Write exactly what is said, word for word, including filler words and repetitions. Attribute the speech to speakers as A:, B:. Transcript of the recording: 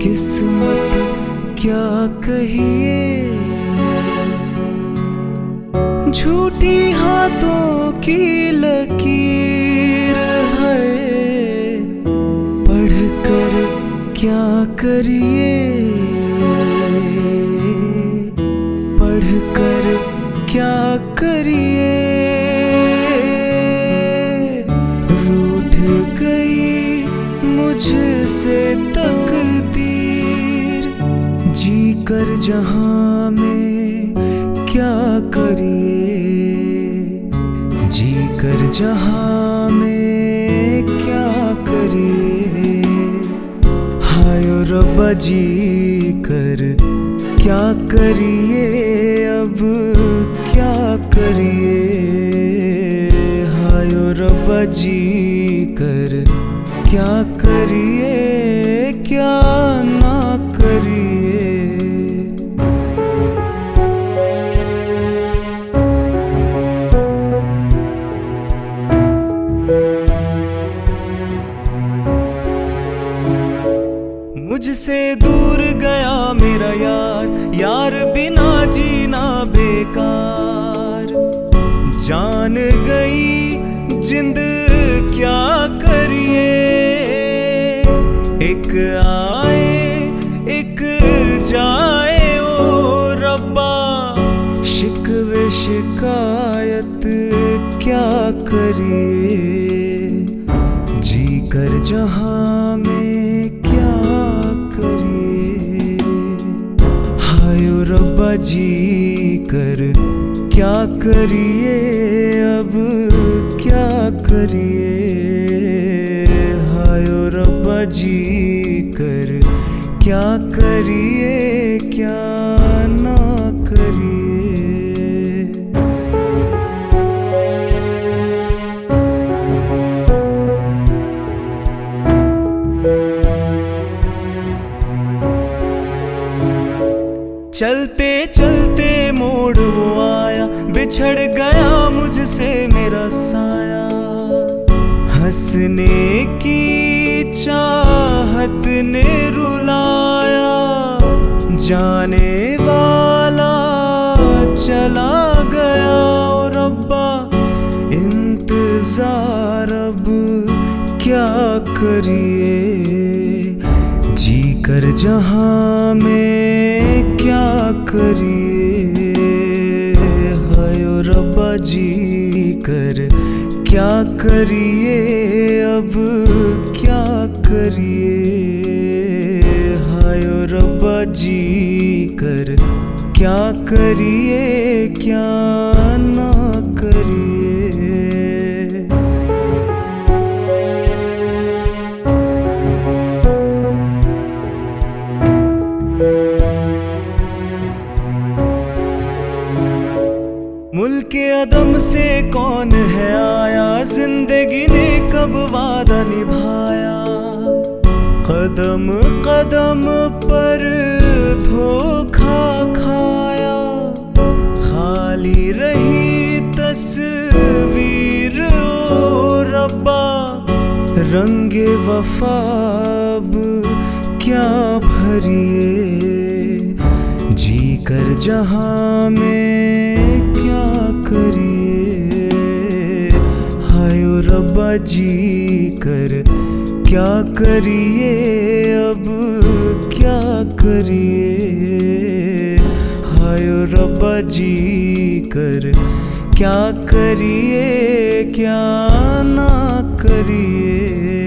A: किस्मत क्या कहिए, झूठी हाथों की लकीर है, पढ़कर क्या करिए, पढ़कर क्या करिए। रूठ गई मुझसे तकदीर, जी कर जहां में क्या करिए, जी कर जहां में क्या करिए। हाय ओ रब्बा जी कर क्या करिए, अब क्या करिए। हाय ओ रब्बा जी कर क्या करिए, क्या ना करिए। मुझसे दूर गया मेरा यार, यार बिना जीना बेकार। जान गई जिंद क्या करिए, एक आए एक जाए ओ रब्बा। शिकवे शिकायत क्या करिए, जी कर जहां में क्या करिए। हाय ओ रब्बा जी कर क्या करिए, अब क्या करिए। हाय ओ रब्बा जी कर क्या करिए, क्या ना करिए। चलते चलते मोड़ वो आया, बिछड़ गया मुझसे मेरा साया। हंसने की चाहत ने रुलाया, जाने वाला चला गया ओ रब्बा। इंतजार अब क्या करिए, जी कर जहां में क्या करिए। हाय ओ रब्बा जी कर क्या करिए, अब क्या करिए। हाय ओ रब्बा जी कर क्या करिए, क्या ना करिए। मुल्के अदम से कौन है आया, जिंदगी ने कब वादा निभाया। कदम कदम पर धोखा खाया, खाली रही तस्वीर ओ रब्बा। रंगे वफा अब क्या भरिए, जी कर जहां में क्या करिए। हाय ओ रब्बा जी कर क्या करिए, अब क्या करिए। हाय ओ रब्बा जी कर क्या करिए, क्या ना करिए।